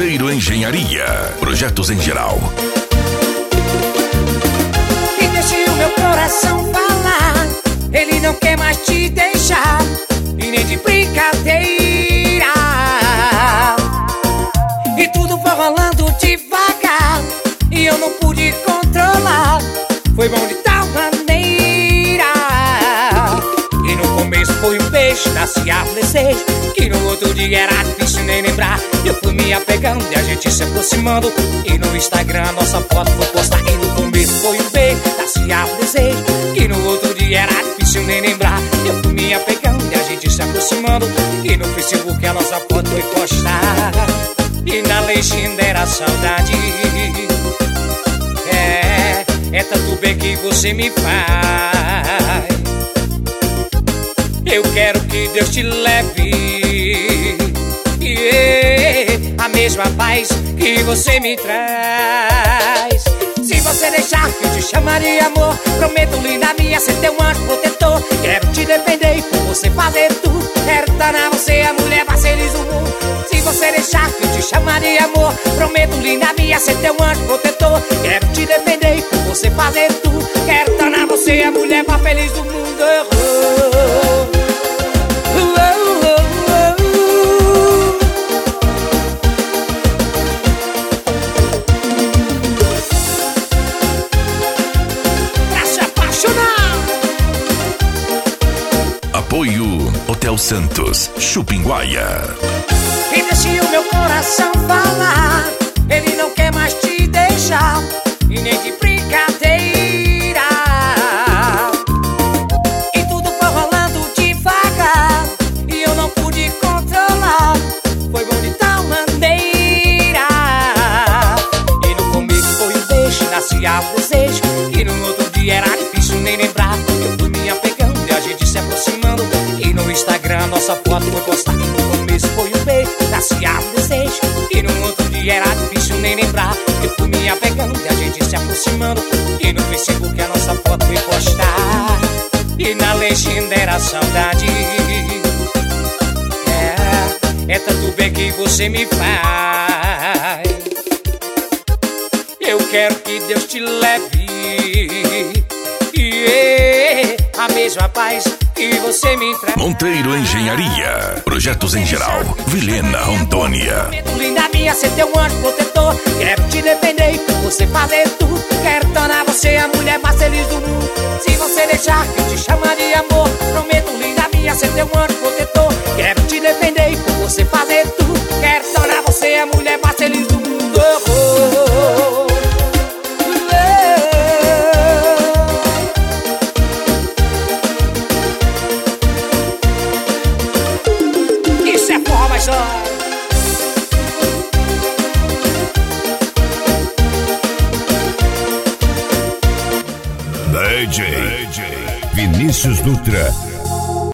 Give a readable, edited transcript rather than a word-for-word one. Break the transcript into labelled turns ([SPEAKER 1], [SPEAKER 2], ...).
[SPEAKER 1] Monteiro Engenharia. Projetos em geral.
[SPEAKER 2] E deixe o meu coração falar. Ele não quer mais te deixar, e nem de brincadeira. E tudo foi rolando devagar, e eu não pude controlar. Foi bom de tal maneira. E no começo foi um beijo, nascia o desejo, que no outro dia era difícil nem lembrar. Eu fui me apegando e a gente se aproximando, e no Instagram nossa foto foi postar. E no começo foi um beijo, nascia o desejo, que no outro dia era difícil nem lembrar. Eu fui me apegando e a gente se aproximando, e no Facebook a nossa foto foi postar. E na legenda era saudade. É tanto bem que você me faz. Eu quero que Deus te leve, a mesma paz que você me traz. Se você deixar que eu te chamar de amor, prometo, linda minha, ser teu anjo protetor. Quero te defender e por você fazer tudo. Quero tornar você a mulher mais feliz do mundo. Se você deixar que eu te chamar de amor, prometo, linda minha, ser teu anjo protetor. Quero te defender e por você fazer tudo. Quero tornar você a mulher mais feliz do mundo.
[SPEAKER 1] Apoio Hotel Santos, Chupinguaia.
[SPEAKER 2] E deixe o meu coração falar. Ele não quer mais te deixar, e nem de brincadeira. E tudo foi rolando devagar, e eu não pude controlar. Foi bom de tal maneira. E no começo foi um beijo, nascia o desejo, e no outro dia era difícil nem lembrar. Eu fui me apegando e a gente se aproximando, e no Instagram nossa foto foi postar. No começo foi um beijo, nascia um desejo, e no outro dia era difícil nem lembrar. Eu fui me apegando e a gente se aproximando, e no Facebook a nossa foto foi postar. E na legenda era saudade. É tanto bem que você me faz. Eu quero que Deus te leve, a mesma paz que você me traz.
[SPEAKER 1] Monteiro Engenharia. Projetos em geral. Vilhena, Rondônia.
[SPEAKER 2] Linda minha, ser teu anjo protetor. Quero te defender e por você fazer tudo. Quero tornar você a mulher mais feliz do mundo. Se você deixar que eu te chamar de amor, prometo, linda minha, ser teu anjo protetor. Quero te defender e por você fazer tudo. Quero tornar você a mulher mais feliz do mundo. Isso é forró, mas só
[SPEAKER 3] DJ Vinícius Dutra,